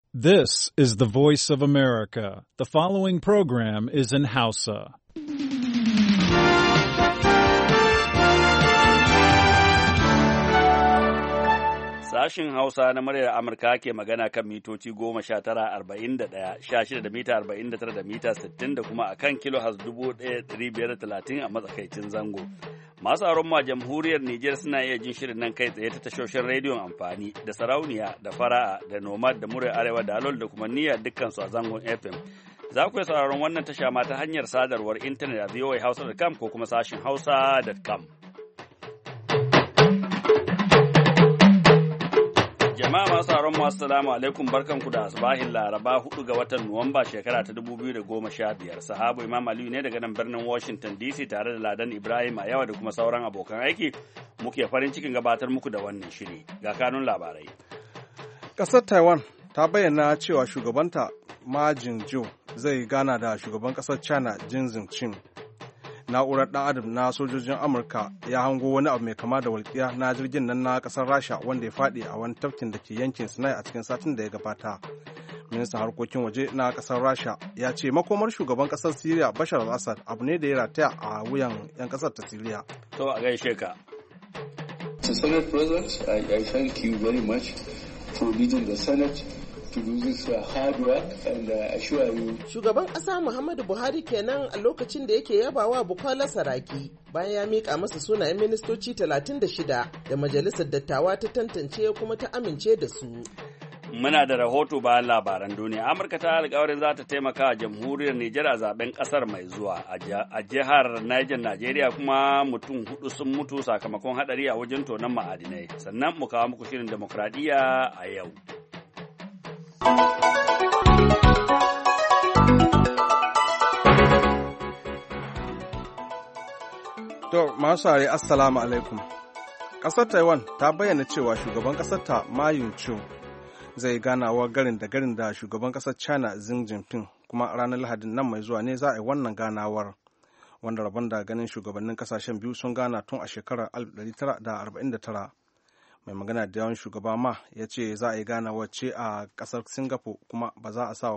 This is the voice of America. The following program is in Hausa. Sashin Hausa na muryar Amurka ke magana kan mitoci 19,41, 16 da mita 49 da mita 60 da kuma a kan kilohaz 1,530 a matsakaicin zango. Masu aron ma jamhuriyar Nijar suna iya jin shirin nan kai tsaye ta tashoshin rediyon amfani da sarauniya da fara'a da nomad da muryar arewa da alol da kuma niyyar dukkansu a zangon FM. Za ku yi sauraron wannan tasha ma ta hanyar sadarwar intanet a voahausa.com ko kuma sashin hausa.com. Jama'a masu sauraron mu assalamu alaikum, barkanku da asbahin Laraba 4 ga watan Nuwamba shekara ta 2015. Sahabu Imam Aliyu ne daga nan birnin Washington DC tare da Ladan Ibrahim a yawa da kuma sauran abokan aiki muke farin cikin gabatar muku da wannan shiri. Ga kanun labarai. Ƙasar Taiwan ta bayyana cewa shugabanta Ma Ying-jeou zai gana da shugaban ƙasar China Xi Jinping. Na'urar ɗan adam na sojojin Amurka ya hango wani abu mai kama da walƙiya na jirgin nan na ƙasar Rasha wanda ya faɗi a wani tafkin da ke yankin Sinai a cikin satin da ya gabata. Ministan harkokin waje na ƙasar Rasha ya ce makomar shugaban ƙasar Siriya Bashar al-Assad abu ne da ya rataya a wuyan 'yan ƙasar ta Siriya. To a gaishe ka. To Senate President, I thank you very much for leading the Senate. Shugaban ƙasa Muhammadu Buhari kenan a lokacin da yake yabawa Bukola Saraki bayan ya miƙa masa sunayen ministoci 36 da majalisar dattawa ta tantance kuma ta amince da su. Muna da rahoto bayan labaran duniya. Amurka ta alƙawarin za ta taimaka a jamhuriyar Nijar a zaben ƙasar mai zuwa. A jihar Niger, Najeriya kuma mutum 4 sun mutu sakamakon haɗari a wajen tonon ma'adinai. Sannan mu kawo muku shirin demokradiyya a yau. To, masu saurare assalamu alaikum. Ƙasar Taiwan ta bayyana cewa shugaban ƙasar ta Ma Ying-jeou zai ganawa garin da shugaban ƙasar China Xi Jinping, kuma ranar Lahadin nan mai zuwa ne za a yi wannan ganawar, wanda rabon da ganin shugabannin ƙasashen biyu sun gana tun a shekarar 1949. Mai magana da yawan shugaba Ma ya ce za a yi ganawar ce a ƙasar Singapore, kuma ba za a sa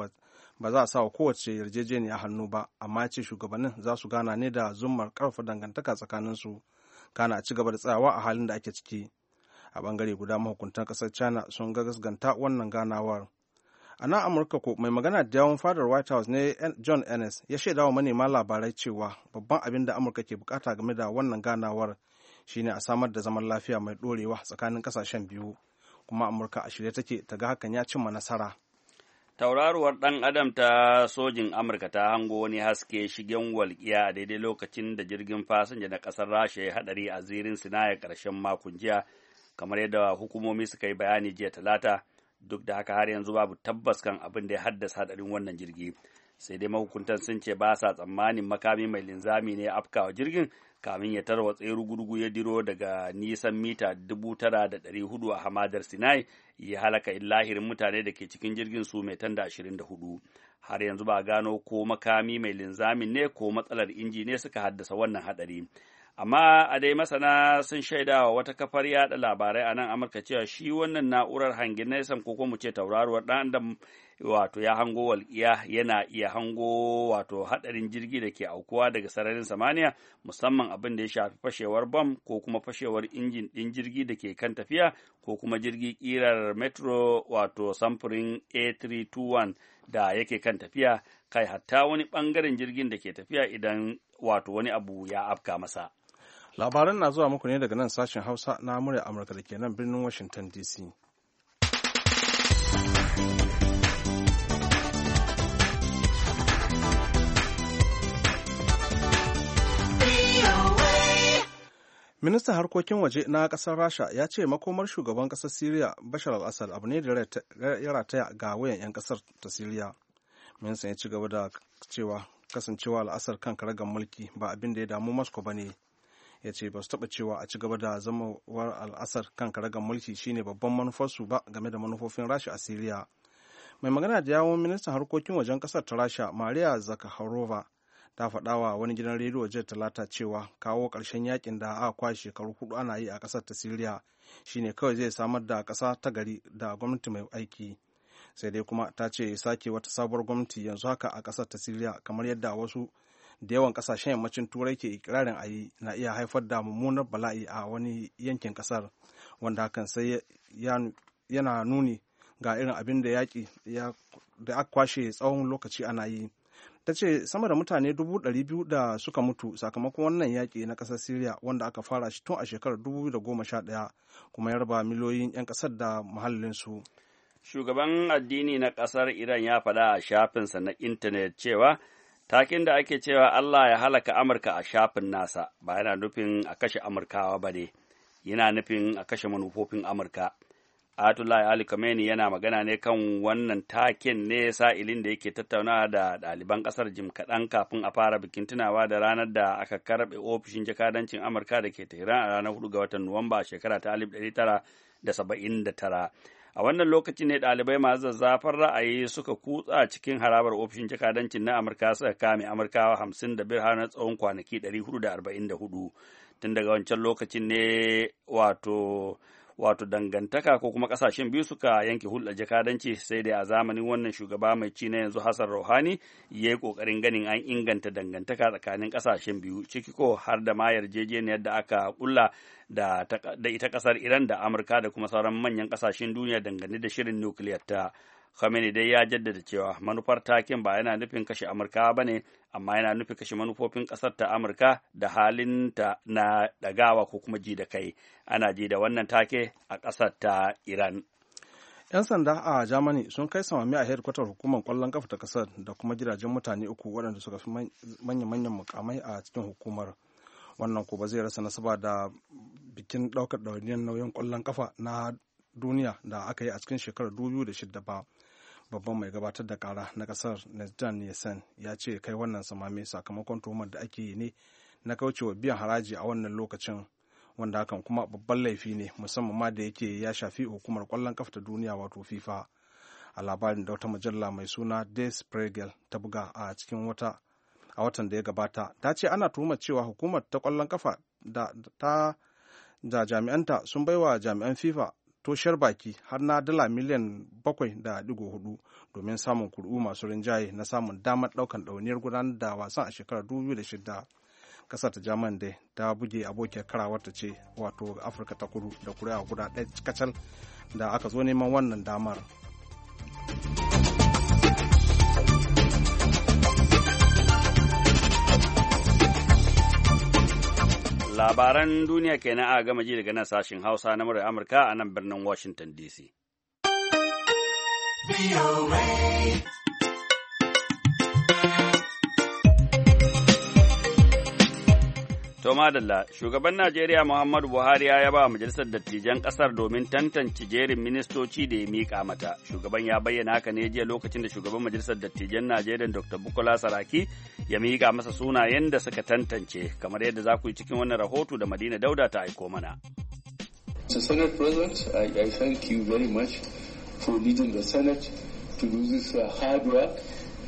wa kowace yarjejeniya hannu ba, amma ya ce shugabannin za su gana ne da zummar ƙarfafa dangantaka tsakaninsu, kana a ci gaba da tsayawa a halin da ake ciki. A bangare guda mahukuntan ƙasar China sun gasganta wannan ganawar. A nan Amurka ko mai magana da yawan fadar White House ne John Ennis ya shaidawa manema labarai cewa babban abin da Amurka ke bukata game da wannan ganawar shine a samar da zaman lafiya mai ɗorewa tsakanin ƙasashen biyu, kuma Amurka a shirye take ta ga hakan ya cimma nasara. Tauraruwar ɗan adam ta sojin Amurka ta hango wani haske shigen walƙiya a daidai lokacin da jirgin fasinja na ƙasar Rasha ya haɗari a zirin Sinai ƙarshen makon jiya, kamar yadda hukumomi suka yi bayani jiya Talata. Duk da haka har yanzu babu tabbas kan abin da ya haddasa haɗarin wannan jirgi. Sai dai mahukuntan sun ce ba sa tsammanin makami mai linzami ne ya afkawa jirgin kamin ya tarwatse rugurugu ya diro daga nisan mita 9,400 a hamadar Sinai, ya halaka illahirin mutane da ke cikin jirgin su mai tanda 24. Har yanzu ba gano ko makami mai linzamin ne ko matsalar inji ne suka haddasa wannan hadari. Amma a dai masana sun shaidawa wata kafar yada labarai a nan Amurka cewa shi wannan na'urar hangen nesan ko mu ce tauraruwar ɗan adam wato ya hango walƙiya yana iya hango wato haɗarin jirgi da ke aukuwa daga sararin samaniya, musamman abin da ya shafi fashewar bam ko kuma fashewar injin ɗin jirgi da ke kan tafiya ko kuma jirgi ƙirar metro wato samfurin A321 da yake kan tafiya, kai hatta wani ɓangaren jirgin da ke tafiya idan wato wani abu ya afka masa. Labaran na zuwa muku ne daga nan sashen Hausa na murya Amurka da ke nan birnin Washington DC. Ministan harkokin waje na ƙasar Rasha ya ce makomar shugaban ƙasar Siriya Bashar al-Assad abu ne da ya rataya ga wayan 'yan ƙasar ta Siriya. Ministan ya ci gaba da cewa kasancewa al-Assad kan karagar mulki ba abin da ya damu Moscow ba ne. Ya ce ba su taɓa cewa a ci gaba da zamawar al-Assad kan karagar mulki shine babban manufarsu ba game da manufofin Rasha a Siriya. Mai magana da yawon ministan harkokin wajen ƙasar ta Rasha Maria Zakharova ta faɗa wa wani gidan rediyo jiya Talata cewa kawo ƙarshen yakin da aka kwashe shekaru 4 ana yi a ƙasar ta Siriya shine kawai zai samar da ƙasa ta gari da gwamnati mai aiki. sai dai kuma ta ce sake wata sabuwar gwamnati yanzu haka a ƙasar ta Siriya kamar yadda wasu da yawan ƙasashen yammacin turai ke ikirarin a yi na iya haifar da mummunar bala'i a wani yankin ƙasar, wanda hakan sai yana nuni ga irin abin da yaƙi da aka kwashe tsawon lokaci ana yi. Ta ce sama da mutane 200,000 da suka mutu sakamakon wannan yaƙi na ƙasar Siriya wanda aka fara shi tun a shekarar 2011 kuma ya raba miliyoyin 'yan ƙasar da muhallinsu. Shugaban addini na ƙasar Iran ya faɗa a shafinsa na intanet cewa takin da ake cewa Allah ya halaka Amurka a shafin nasa ba yana nufin a kashe Amurkawa ba ne, yana nufin a kashe manufofin Amurka. Ayatollah Ali Khamenei yana magana ne kan wannan taken ne sa'ilin da yake tattaunawa da ɗaliban ƙasar jim kaɗan kafin a fara bikin tunawa da ranar da aka karɓe ofishin jakadancin Amurka da ke Tehran a ranar 4 ga watan Nuwamba shekara ta 1979. A wannan lokaci ne ɗalibai masu zazzafar ra'ayi suka kutsa cikin harabar ofishin jakadancin na Amurka suka kame Amurkawa 55 har na tsawon kwanaki 444. Tun daga wancan lokacin ne wato dangantaka ko kuma kasashen biyu suka yanke hulɗar jakadanci, sai dai a zamanin wannan shugaba mai ci na yanzu Hassan Rouhani ya yi ƙoƙarin ganin an inganta dangantaka tsakanin kasashen biyu, ciki ko har da ma yarjejeniyar da aka kulla da ita ƙasar Iran da Amurka da kuma sauran manyan ƙasashen duniya dangane da shirin nukiliyar ta. Khamenei dai ya jaddada cewa manufar takin ba yana nufin kashe Amurka ba ne, amma yana nufin kashe manufofin ƙasar ta Amurka da halinta na ɗagawa ko kuma ji da kai. Ana ji da wannan take a ƙasar ta Iran. 'Yan sanda a Germany sun kai samami a hedkwatar hukumar ƙwallon ƙafa ta ƙasar da kuma gidajen mutane 3 waɗanda suka fi manyan mukamai a cikin hukumar. Wannan ko ba zai rasa nasaba da bikin ɗaukar ɗawainiyar nauyin ƙwallon ƙafa na duniya da aka yi a cikin shekarar 2006 ba. Babban mai gabatar da kara na kasar Nedjan Nielsen ya ce kai wannan samame sakamakon tuhumar da ake yi ne na kaucewa biyan haraji a wannan lokacin, wanda hakan kuma babban laifi ne musamman ma da yake ya shafi hukumar kwallon kafa ta duniya wato FIFA. A labarin da wata mujalla mai suna Der Spiegel ta buga a cikin watan da ya gabata, ta ce ana tuhumar cewa hukumar ta kwallon kafa da jami'anta sun baiwa jami'an FIFA toshiyar baki har na dala miliyan 7.4 domin samun kuri'u masu rinjaye na samun damar daukan ɗauniyar gudanar da wasan a shekarar 2006. Kasar ta German dai ta buge abokiyar karawar ta ce wato Afirka ta Kudu da kuri'a guda ɗaya kacal da aka zo neman wannan damar. Labaran duniya kenan a gama ji daga nan sashen Hausa na murar Amurka a nan birnin Washington DC. To madalla, shugaban Najeriya Muhammadu Buhari ya yaba majalisar dattijan ƙasar domin tantance jerin ministoci da ya miƙa mata. Shugaban ya bayyana haka ne jiya lokacin da shugaban majalisar dattijan Najeriya Dr. Bukola Saraki ya miƙa masa sunayen da suka tantance, kamar yadda za ku yi cikin wannan rahoto da Madina Dauda ta aiko mana. Mr. Senate President, I thank you very much for leading the Senate to do this hard work,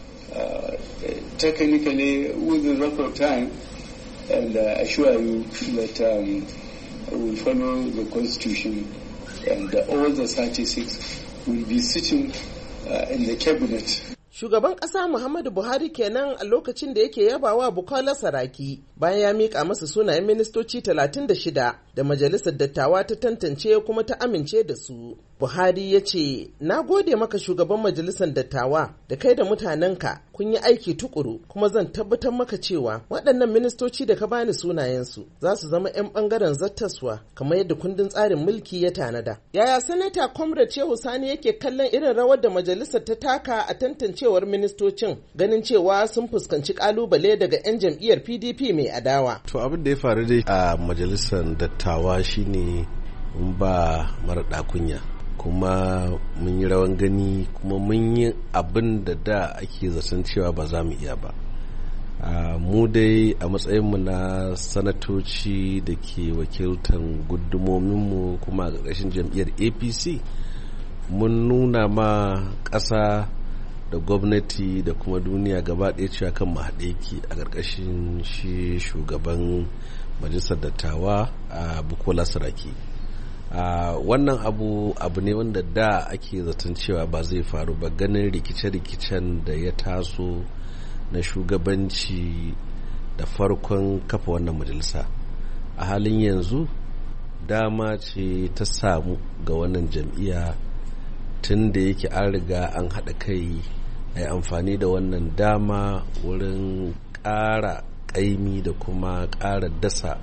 technically within record time. And I assure you that we will follow the Constitution, and all the 36 will be sitting in the cabinet. Shugaban ƙasa Muhammadu Buhari kenan a lokacin da yake yabawa Bukola Saraki bayan ya miƙa masa sunayen ministoci 36 da majalisar dattawa ta tantance kuma ta amince da su. Buhari ya ce, "Na gode maka shugaban majalisar dattawa da kai da mutanenka kun yi aiki tukuru kuma zan tabbatar maka cewa waɗannan ministoci da ka bani sunayensu za su zama 'yan ɓangaren zattaswa kamar yadda kundin tsarin mulki ya tanada." Yaya Sanata Comrade Shehu Sani yake kallon irin rawar da majalisar ta taka a tantancewar ministocin ganin cewa sun fuskanci kalubale daga 'yan jam'iyyar PDP mai adawa? To abin da ya faru dai a majalisar dattawa shine mun ba mara kunya. Kuma mun yi rawan gani kuma mun yi abin da ake zaton cewa ba za mu iya ba. Mu dai a matsayinmu na sanatoci da ke wakiltar gundumominmu kuma a ƙarƙashin jam'iyyar APC mun nuna ma ƙasa da gwamnati da kuma duniya gaba ɗaya cewa kan mu haɗe yake a ƙarƙashin shi shugaban majalisar dattawa a Bukola Saraki. wannan abu ne wanda da ake zaton cewa ba zai faru ba, ganin rikice-rikicen da ya taso na shugabanci da farkon kafa wannan majalisa. A halin yanzu dama ce ta samu ga wannan jam'iyya, tun da yake an riga an haɗa kai a yi amfani da wannan dama wurin ƙara ƙaimi da kuma ƙara dasa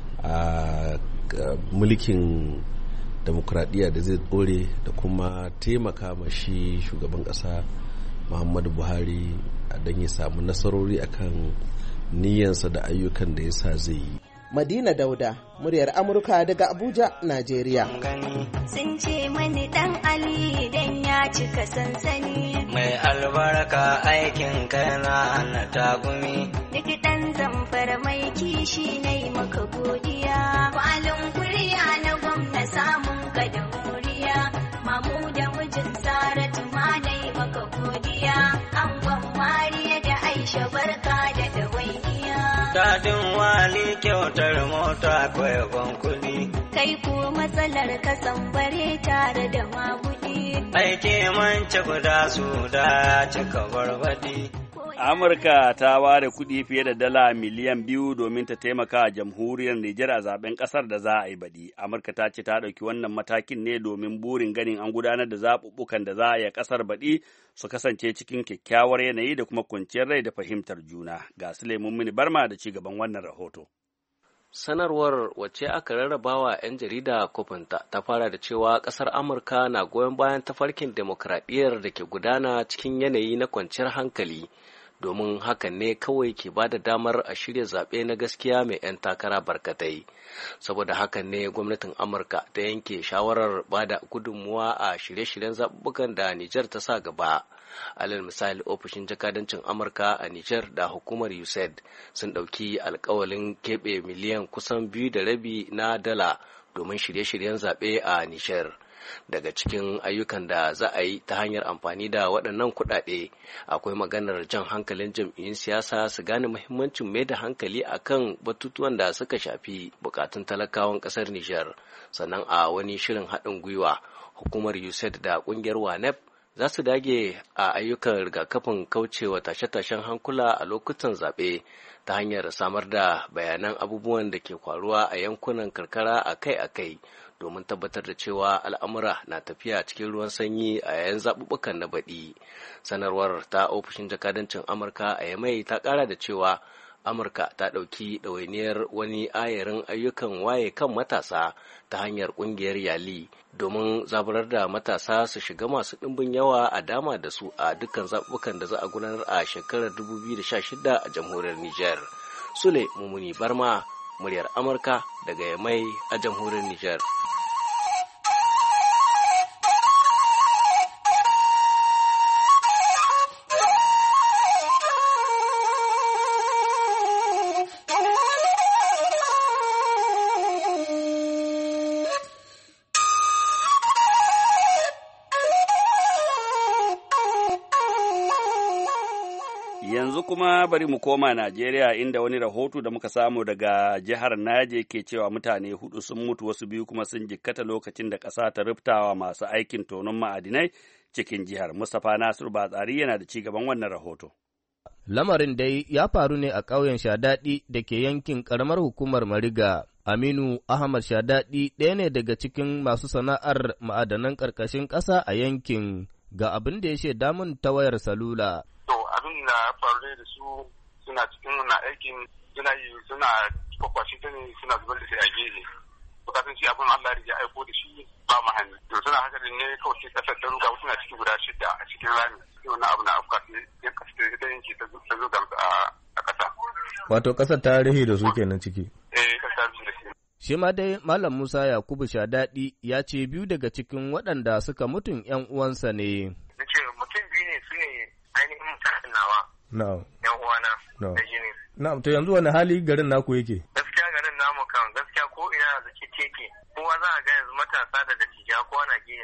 a mulkin demokuraɗiyya da zai ɗore, da kuma taimaka ma shi shugaban ƙasa Muhammadu Buhari don ya samu nasarori akan niyyarsa da ayyukan da ya sa zai yi. Madina Dauda, muryar Amurka daga Abuja, Najeriya. Sun ce mani dan Ali dan ya cika sansani. Mai albarka aikin kana na tagumi. Duk dan Zamfara mai kishi ne maka godiya. Kwalin kuriya na gwamna samun ka da moriya. Mamu da mijin Saratu ma dai maka godiya. Angon Mariya da Aisha barka da dawainiya. Dadin wali kyautar mota kwaikon kuɗi. Kai ko matsalar ka bare tare da magudi. Aike mance guda su da cika barbadi. Amurka ta ware kuɗi fiye da dala miliyan 2 domin ta taimaka a jamhuriyar Nijar a zaben ƙasar da za a yi baɗi. Amurka ta ce ta ɗauki wannan matakin ne domin burin ganin an gudanar da zaɓuɓɓukan da za a yi ƙasar baɗi su kasance cikin kyakkyawar yanayi da kuma kwanciyar rai da fahimtar juna. Ga Suleiman Mini Barma da ci gaban wannan rahoto. Sanarwar wacce aka rarrabawa 'yan jarida kofinta ta fara da cewa ƙasar Amurka na goyon bayan tafarkin demokradiyyar da ke gudana cikin yanayi na kwanciyar hankali, domin hakan ne kawai ke ba da damar a shirya zaɓe na gaskiya mai 'yan takara barkatai. Saboda hakan ne gwamnatin Amurka ta yanke shawarar ba da gudunmuwa a shirye-shiryen zaɓuɓɓukan da Nijar ta sa gaba. Alal misali, ofishin jakadancin Amurka a Nijar da hukumar USAID sun ɗauki alkawalin keɓe miliyan kusan 2.5 na dala domin shirye-shiryen zaɓe a Nijar. Daga cikin ayyukan da za a yi ta hanyar amfani da waɗannan kuɗaɗe akwai maganar jan hankalin jam'iyyun siyasa su gane muhimmancin mai da hankali akan batutuwan da suka shafi bukatun talakawan ƙasar Nijar. Sannan a wani shirin haɗin gwiwa, hukumar USAID da ƙungiyar WANEP za su dage a ayyukan rigakafin kaucewa tashe-tashen hankula a lokutan zaɓe ta hanyar samar da bayanan abubuwan da ke faruwa a yankunan karkara akai-akai domin tabbatar da cewa al'amura na tafiya cikin ruwan sanyi a yayin zaɓuɓɓukan na baɗi. Sanarwar ta ofishin jakadancin Amurka a Yamai ta ƙara da cewa Amurka ta ɗauki ɗawainiyar wani ayarin ayyukan waye kan matasa ta hanyar ƙungiyar Yali domin zaburar da matasa su shiga masu ɗimbin yawa a dama da su a dukkan zaɓuɓɓukan da za a gudanar a shekarar 2016 a jamhuriyar Nijar. Sule Mumuni Barma, muryar Amurka daga Yamai a jamhuriyar Nijar. Yanzu kuma bari mu koma Najeriya, inda wani rahoto da muka samu daga jihar Naje ke cewa mutane 4 sun mutu, wasu 2 kuma sun jikkata lokacin da ƙasa ta rubtawa masu aikin tonon ma'adinai cikin jihar. Mustapha Nasiru Batsari yana da ci gaban wannan rahoto. Lamarin dai ya faru ne a ƙauyen Shadaɗi da ke yankin ƙaramar hukumar Mariga. Aminu Ahmad Shadaɗi ɗaya ne daga cikin masu sana'ar ma'adanan ƙarƙashin ƙasa a yankin, ga abin da ya shaida mun ta wayar salula. Abin da ya faru da su suna cikin wannan aikin suna kwakwashi ta ne suna zubar da shi a gefe. Bukatun shi abin Allah ya aiko da shi ba mu hannu. To suna haka ne kawai sai kasar ta ruga suna ciki guda 6 a cikin rami. Sai wannan abu na afka sai kasar ta yanke ta zo da a kasa. Wato kasar ta rihe da su kenan ciki. Kasar ta rihe da shi. Shi ma dai Malam Musa Yakubu Shadaɗi ya ce 2 daga cikin waɗanda suka mutun 'yan uwansa ne. Nace mutum 2 ne su ne ainihin mutanen nawa. Na'am. Yan uwana. Da jini. Na'am, to yanzu wani hali garin naku yake? Gaskiya garin namu kan gaskiya ko ina da keke. Kowa za a ga yanzu matasa da dattijai kowa na gini da zaune.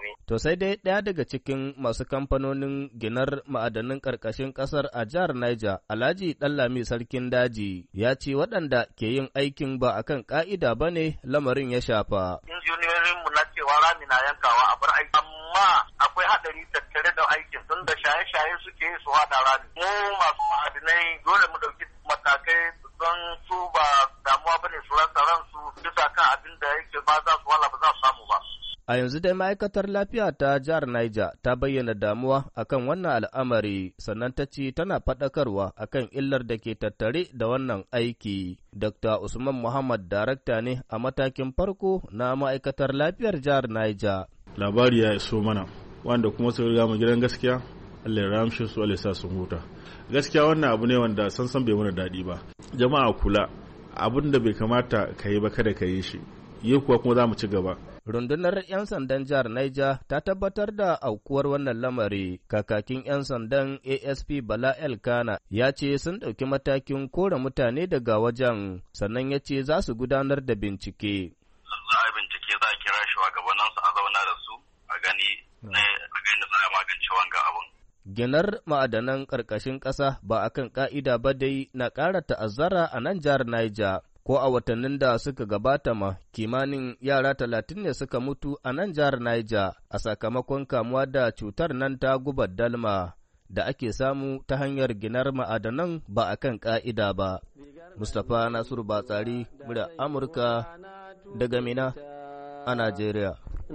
ne. To sai dai ɗaya daga cikin masu kamfanonin ginar ma'adanin ƙarƙashin ƙasar a jihar Niger, Alhaji Ɗanlami Sarkin Daji, ya ce waɗanda ke yin aikin ba akan ƙa'ida ba ne lamarin ya shafa. Injiniyoyinmu na cewa rami na yankawa a bar aiki, amma akwai haɗari tattare da aikin tun da shaye-shaye suke yi su haɗa rami. Mu masu ma'adinai dole mu ɗauki matakai don su ba damuwa ba ne su rasa ransu bisa kan abin da yake ba za su wala ba za su samu ba. A yanzu dai ma'aikatar lafiya ta jihar Niger ta bayyana damuwa akan wannan al'amari sannan ta ce tana faɗakarwa akan illar da ke tattare da wannan aiki. Dr. Usman Muhammad darakta ne a matakin farko na ma'aikatar lafiyar jihar Niger. Labari ya iso mana wanda kuma su riga mu gidan gaskiya Allah ya ramshe su Allah ya sa su huta. Gaskiya wannan abu ne wanda san bai mana daɗi ba. Jama'a kula abin da bai kamata ka yi ba kada ka yi shi. Yi kuwa kuma za mu ci gaba. Rundunar 'yan sandan jihar Niger ta tabbatar da aukuwar wannan lamari. Kakakin 'yan sandan ASP Bala Elkana ya ce sun ɗauki matakin kore mutane daga wajen, sannan ya ce za su gudanar da bincike. Za a bincike, za a kira shugabanninsu a zauna da su a gani da za a magance wanga abun. Ginar ma'adanan ƙarƙashin ƙasa ba akan ƙa'ida ba dai na ƙara ta'azzara a nan jihar Niger. Ko a watannin da suka gabata ma kimanin yara 30 ne suka mutu a nan jihar Niger a sakamakon kamuwa da cutar nan ta gubar dalma da ake samu ta hanyar ginar ma'adanan ba a kan ƙa'ida ba. Mustapha Nasiru Batsari, murya Amurka daga Mina a Najeriya.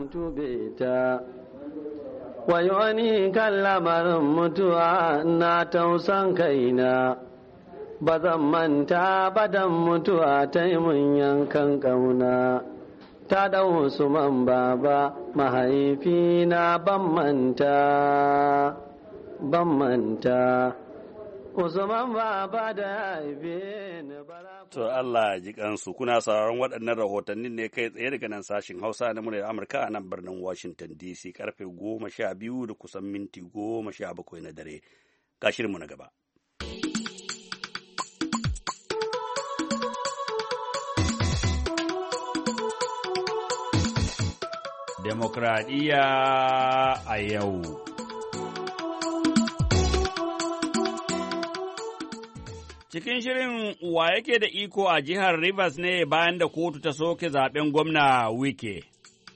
Wayoni kan lamarin mutuwa na tausan kaina. Ba zan manta badan mutuwa ta yi mun yankan ƙauna, ta ɗau Usman baba mahaifina ban manta, Usman baba da haife ni bara. To Allah ji kansu, kuna sauraron waɗannan rahotannin ne kai tsaye daga nan sashin Hausa na muryar Amurka a nan birnin Washington DC karfe 12 da kusan minti 17 na dare. Ga shirinmu na gaba. Demokradiyya a yau. Cikin shirin wa yake da iko a jihar Rivers ne bayan da kotu ta soke zaben gwamna Wike.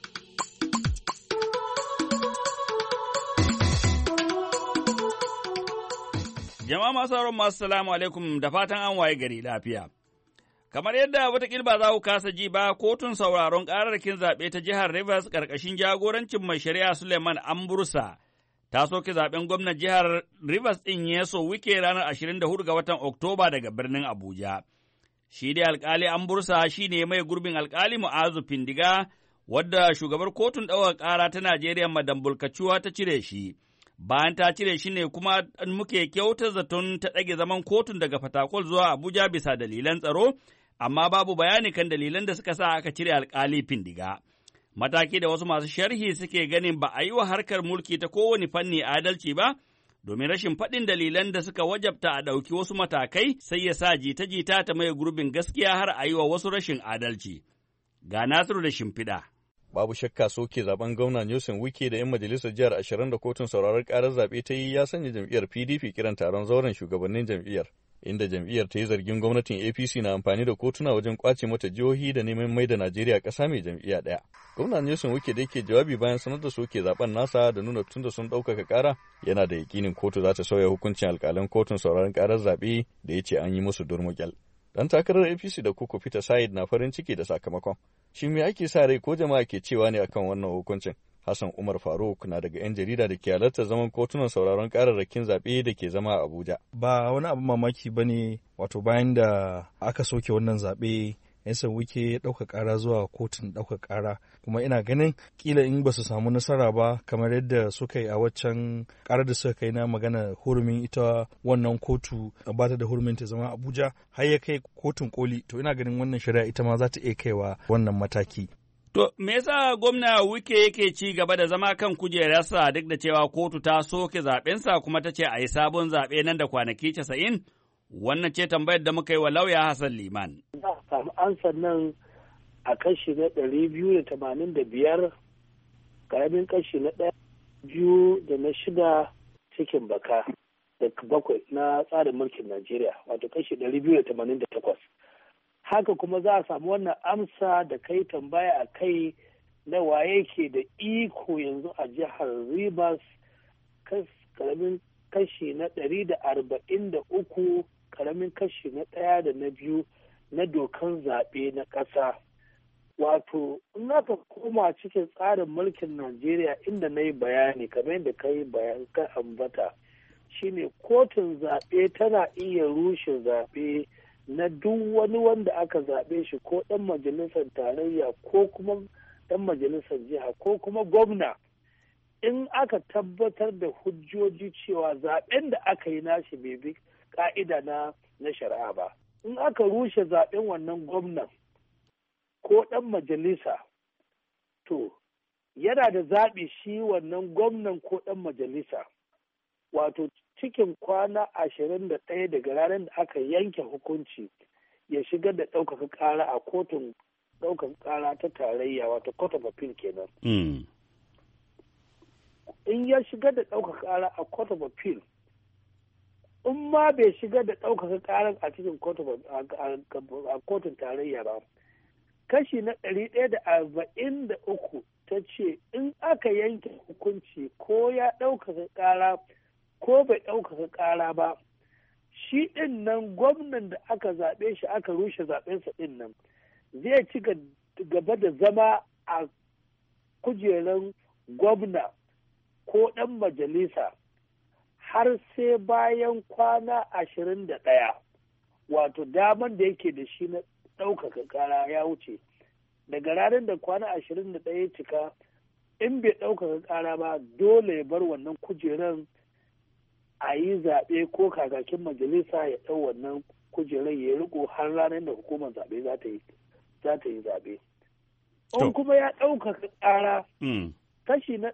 Jama'a masu salamu alaikum da fatan an waye gari lafiya. Kamar yadda watakila ba za ku kasa ji ba, kotun sauraron ƙararrakin zaɓe ta jihar Rivers ƙarƙashin jagorancin mai shari'a Suleiman Ambursa ta soke zaɓen gwamnan jihar Rivers ɗin Yeso Wike ranar 24 ga watan Oktoba daga birnin Abuja. Shi dai alƙali Ambursa shi ne mai gurbin alƙali Mu'azu Findiga, wadda shugabar kotun ɗaukar ƙara ta Najeriya Madam Bulkacuwa ta cire shi. Bayan ta cire shi ne kuma muke kyauta zaton ta ɗage zaman kotun daga Fatakwal zuwa Abuja bisa dalilan tsaro, amma babu bayani kan dalilan da suka sa aka cire alƙali Findiga. Mataki da wasu masu sharhi suke ganin ba a yi wa harkar mulki ta kowane fanni adalci ba, domin rashin faɗin dalilan da suka wajabta a ɗauki wasu matakai sai ya sa jita-jita ta maye gurbin gaskiya har a yi wa wasu rashin adalci. Ga Nasiru da shimfiɗa. Babu shakka soke zaben gwamna Nelson Wike da 'yan majalisar jihar 20 da kotun sauraron karar zaɓe ta yi ya sanya jam'iyyar PDP kiran taron zauren shugabannin jam'iyyar, inda jam'iyyar ta yi zargin gwamnatin APC na amfani da kotuna wajen kwace mata jihohi da neman mai da Najeriya ƙasa mai jam'iyya ɗaya. Gwamna Nelson Wike da yake jawabi bayan sanar da soke zaben nasa da nuna tun da sun ɗaukaka ƙara, yana da yakinin kotu za ta sauya hukuncin alƙalan kotun sauraron karar zaɓe da ya ce an yi musu durmuƙyal. Dan takarar APC da Koko Peter Said na farin ciki da sakamakon. Shi me ake sa rai ko jama'a ke cewa ne akan wannan hukuncin? Hassan Umar Faruk na daga 'yan jarida da ke halartar zaman kotunan sauraron kararrakin zaɓe da ke zama a Abuja. Ba wani abin mamaki ba ne, wato bayan da aka soke wannan zaɓe, 'yan Wike ya ɗauka ƙara zuwa kotun ɗauka ƙara, kuma ina ganin kila in ba su samu nasara ba kamar yadda suka yi a waccan ƙarar da suka kai na magana hurumin ita wannan kotu ba ta da hurumin ta zama Abuja har ya kai kotun koli, to ina ganin wannan shari'a ita ma za ta iya kaiwa wannan mataki. To, me yasa gwamna Wike yake ci gaba da zama kan kujerarsa duk da cewa kotu ta soke zaɓensa kuma ta ce a yi sabon zaɓe nan da kwanaki 90? Wannan ce tambayar da muka yi wa lauya Hassan Liman. Za a samu ansar nan a kashi na 285 karamin kashi na 1, 2 da na 6 cikin baka da 7 na tsarin mulkin Najeriya, wato kashi 288. Haka kuma za a samu wannan amsa da kai tambaya a kai na waye ke da iko yanzu a jihar Rivers, karamin kashi na 143, karamin kashi na 1 da na 2 na dokan zaɓe na ƙasa. Wato, in aka koma cikin tsarin mulkin Najeriya inda na yi bayani, kamar yadda ka yi bayan ka ambata, shine kotun zaɓe tana iya rushe zaɓe na duk wani wanda aka zaɓe shi, ko ɗan majalisar tarayya ko kuma ɗan majalisar jiha ko kuma gwamna, in aka tabbatar da hujjoji cewa zaɓen da aka yi nashi bai bi ƙa'ida na shari'a ba. In aka rushe zaɓen wannan gwamnan ko ɗan majalisa, to yana da zaɓi shi wannan gwamnan ko ɗan majalisa, wato cikin kwana 21 daga ranar da aka yanke hukunci ya shigar da ɗaukaka ƙara a kotun ɗaukaka ƙara ta tarayya, wato court of appeal kenan. In ya shigar da ɗaukaka ƙara a court of appeal, in ma bai shigar da ɗaukaka ƙarar a cikin kotun tarayya ba, kashi na 143 ta ce in aka yanke hukunci ko ya ɗaukaka ƙara ko bai ɗaukaka ƙara ba, shi ɗin nan gwamnan da aka zaɓe shi aka rushe zaɓensa ɗin nan zai ci gaba da zama a kujeran gwamna ko ɗan majalisa har sai bayan kwana 21, wato daman da yake da shi na ɗaukaka ƙara ya wuce. Daga ranar da kwana 21 ya cika, in bai ɗaukaka ƙara ba, dole ya bar wannan kujeran a yi zaɓe ko kakakin majalisa ya ɗau wannan kujerar ya riko har ranar da hukumar zaɓe za ta yi zaɓe. In kuma ya ɗaukaka ƙara, kashi na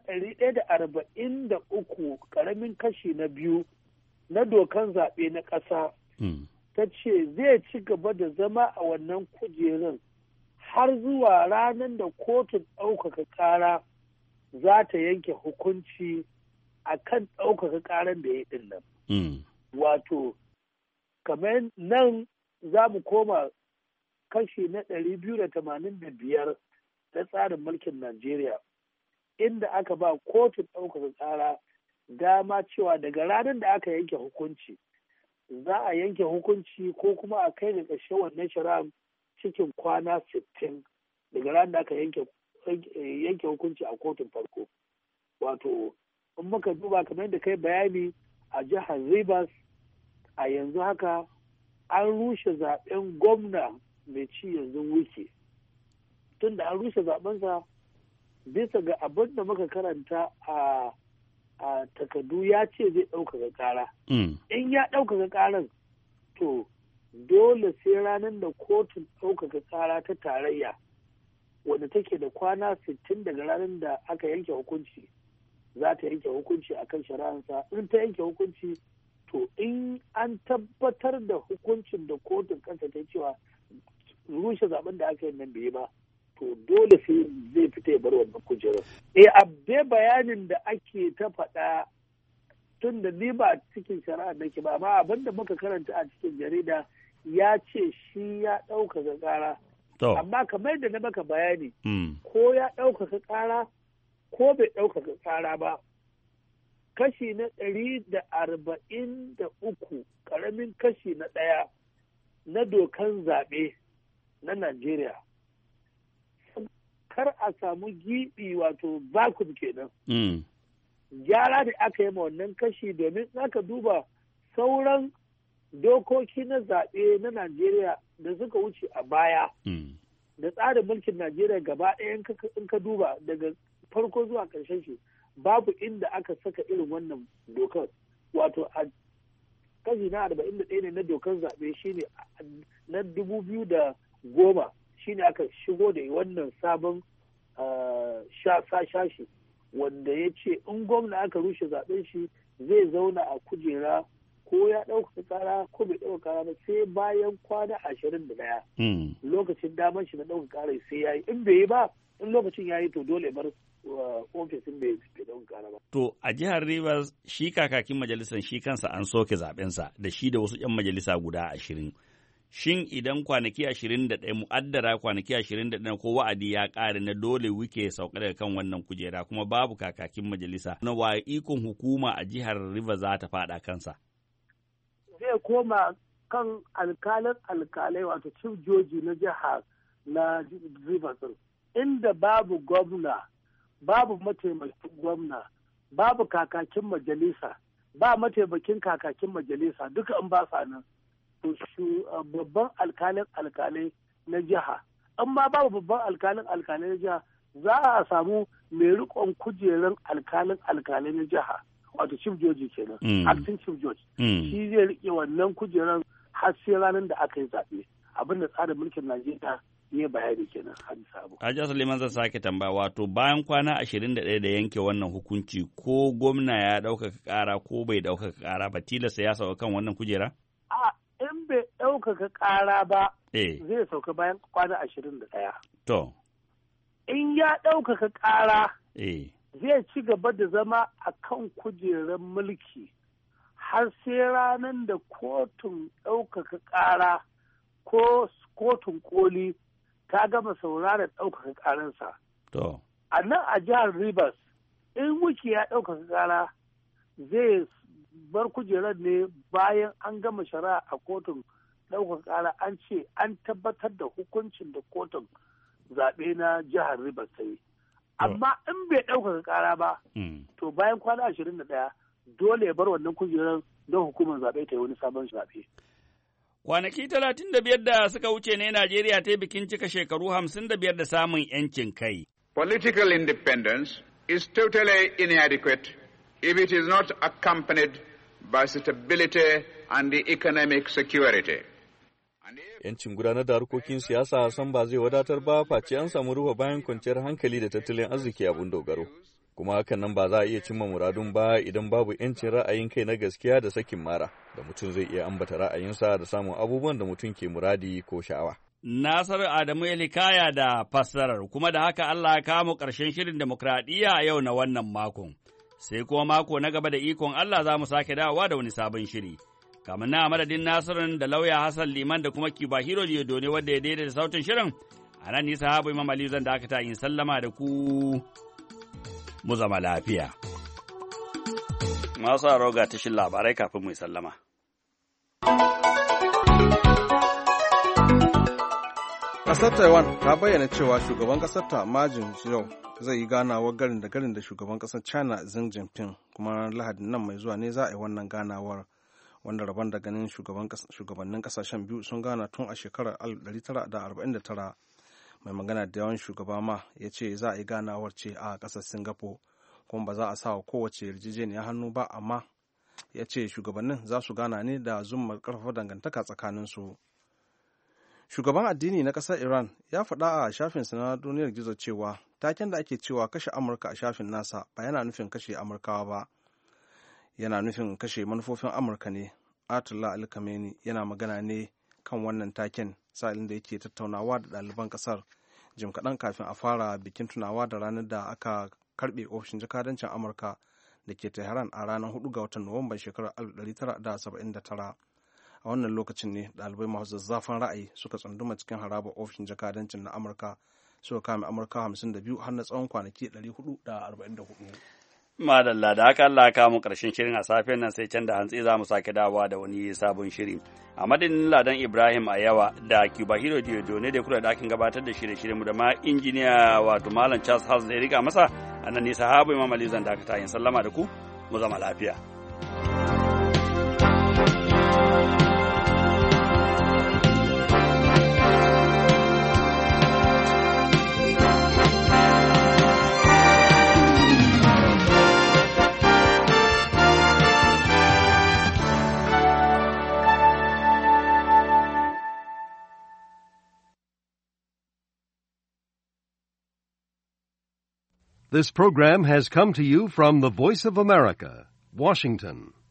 143 ƙaramin kashi na 2 na dokan zaɓe na ƙasa ta ce zai ci gaba da zama a wannan kujerun har zuwa ranar da kotun ɗaukaka ƙara za ta yanke hukunci a kan ɗaukaka ƙaran da ya yi ɗin nan. Wato, kamar nan za mu koma kashi na 285 na tsarin mulkin Najeriya, inda aka ba kotun ɗaukaka ƙara dama cewa daga ranar da aka yanke hukunci, za a yanke hukunci ko kuma a kai da ƙarshen wannan shari'a cikin kwana 60 daga ranar da aka yanke hukunci a kotun farko. Wato, in muka duba kamar yadda kai bayani a jihar Rivers, a yanzu haka an rushe zaɓen gwamna mai ci yanzu Wike. Tun da an rushe zaɓensa, bisa ga abin da muka karanta a takardu ya ce zai ɗaukaka ƙara. In ya ɗaukaka ƙaran, to dole sai ranar da kotun ɗaukaka ƙara ta tarayya, wanda take da kwana 60 daga ranar da aka yanke hukunci, za ta yanke hukunci a kan shari'ansa. In ta yanke hukunci, to in an tabbatar da hukuncin da kotun kansa ta cewa rushe zaben da aka yi nan bai ba, to dole sai zai fita ya bar wannan kujerar. Abbe bayanin da ake ta faɗa, tun da ni ba cikin shari'a nake ba, amma abin da muka karanta a cikin jarida ya ce shi ya ɗaukaka ƙara. Amma kamar da na maka bayani, ko ya ɗaukaka ƙara ko bai ɗaukaka ƙara ba, kashi na 143 ƙaramin kashi na 1 na dokan zaɓe na Najeriya, kar a samu giɓi, wato vacuum kenan. Gyara da aka yi ma wannan kashi, domin aka duba sauran dokoki na zaɓe na Najeriya da suka wuce a baya, da tsarin mulkin Najeriya gaba ɗaya in ka duba daga farko zuwa ƙarshen shi, babu inda aka saka irin wannan dokar. Wato a kashi na 41 ne na dokar zaɓe, shine na 2010 shine aka shigo da wannan sabon shashi, wanda ya ce in gwamna aka rushe zaɓen shi zai zauna a kujera ko ya ɗaukaka ƙara ko bai ɗaukaka ƙara ba sai bayan kwana 21 lokacin damar shi na ɗaukaka ƙara sai ya yi. In bai yi ba, in lokacin ya yi, to dole bar ofisin bai ɗauka ƙara ba. To a jihar Rivers shi kakakin majalisar shi kansa an soke zaɓensa da shi da wasu 'yan majalisa guda 20. Shin idan kwanaki 21 mu'addara kwanaki 21 ko wa'adi ya ƙare na dole Wike sauka daga kan wannan kujera kuma babu kakakin majalisa na wa ikon hukuma a jihar Rivers za ta faɗa kansa? Zai koma kan alkalai wato chief joji na jihar na Rivers inda babu gwamna, babu mataimakin gwamna, babu kakakin majalisa, ba mataimakin kakakin majalisa duka in ba sa nan. Babban alkalai na jiha. Amma babu babban alkalai na jiha za a samu mai rikon kujeran alkalai na jiha. Wato chief joji kenan, acting chief judge. Shi zai rike wannan kujeran har sai ranar da aka yi zaɓe. Abin da tsarin mulkin Najeriya ne bayani kenan hadisa abu. Hajiya Suleiman zan sake tambaya wato bayan kwana 21 da yanke wannan hukunci ko gwamna ya ɗaukaka ƙara ko bai ɗaukaka ƙara ba tilasta ya sauka kan wannan kujera? In bai ɗaukaka ƙara ba zai sauka bayan kwana 21. To. In ya ɗaukaka ƙara zai ci gaba da zama a kan kujerar mulki har sai ranar da kotun ɗaukaka ƙara ko kotun koli ta gama sauraron ɗaukaka ƙaransa. To. A nan a jihar Rivers, in Wike ya ɗaukaka ƙara zai bar kujerar ne bayan an gama shari'a a kotun ɗaukaka ƙara an ce an tabbatar da hukuncin da kotun zaɓe na jihar Rivers ta yi. Amma in bai ɗaukaka ƙara ba, to bayan kwana 21 dole ya bar wannan kujerar don hukumar zaɓe ta yi wani sabon zaɓe. Kwanaki 35 da suka wuce ne Najeriya ta yi bikin cika shekaru 55 da samun 'yancin kai. Political independence is totally inadequate if it is not accompanied by stability and the economic security. Yancin gudanar da harkokin siyasa san ba zai wadatar ba face an samu ruwa bayan kwanciyar hankali da tattalin arziki abun dogaro. Kuma hakan nan ba za a iya cimma muradun ba idan babu yancin ra'ayin kai na gaskiya da sakin mara da mutum zai iya ambata ra'ayinsa da samun abubuwan da mutum ke muradi ko sha'awa. Nasar Adamu Elikaya da fassarar kuma da haka Allah ya kawo ƙarshen shirin demokradiyya a yau na wannan makon. Sai kuma mako na gaba da ikon Allah za mu sake dawowa da wani sabon shiri. Kamar na madadin Nasirin da lauya Hassan Liman da kuma Kiba Hiro Diyodone wadda ya daidaita sautin shirin, a nan nisa habu Imam Aliyu zan dakata yin sallama da ku mu zama lafiya. Masu aro ga tashin labarai kafin mu yi sallama. Ƙasar Taiwan ta bayyana cewa shugaban ƙasar ta Ma Ying-jeou zai yi ganawar garin da shugaban ƙasar China Xi Jinping kuma ranar Lahadin nan mai zuwa ne za a yi wannan ganawar wanda rabon da ganin shugabannin ƙasashen biyu sun gana tun a shekarar 1949. Mai magana da yawan shugaba Ma ya ce za a yi ganawar ce a ƙasar Singapore kuma ba za a sa wa kowace yarjejeniya hannu ba amma ya ce shugabannin za su gana ne da zummar ƙarfafa dangantaka tsakaninsu. Shugaban addini na ƙasar Iran ya faɗa a shafinsa na duniyar gizo cewa taken da ake cewa kashe Amurka a shafin nasa ba yana nufin kashe Amurkawa ba, yana nufin kashe manufofin Amurka ne. Ayatollah Ali Khamenei yana magana ne kan wannan taken sa'ilin da yake tattaunawa da ɗaliban ƙasar jim kaɗan kafin a fara bikin tunawa da ranar da aka karɓe ofishin jakadancin Amurka da ke Tehran a ranar 4 ga watan Nuwamban shekarar 1979. A wannan lokacin ne ɗalibai masu zazzafan ra'ayi suka tsunduma cikin harabar ofishin jakadancin na Amurka suka kame Amurka 52 har na tsawon kwanaki 444. Madalla da haka Allah ka mu karshen shirin a safiyar nan sai can da hantsi za mu sake dawowa da wani sabon shiri. A madadin Ladan Ibrahim Ayawa da Cuba Hero Diodone da kula da akin gabatar da shirye-shirye mu da ma injiniya wato Malam Charles House da ya riga masa a nan ne sahabu Imam Ali zan dakata yin sallama da ku mu zama lafiya. This program has come to you from the Voice of America, Washington.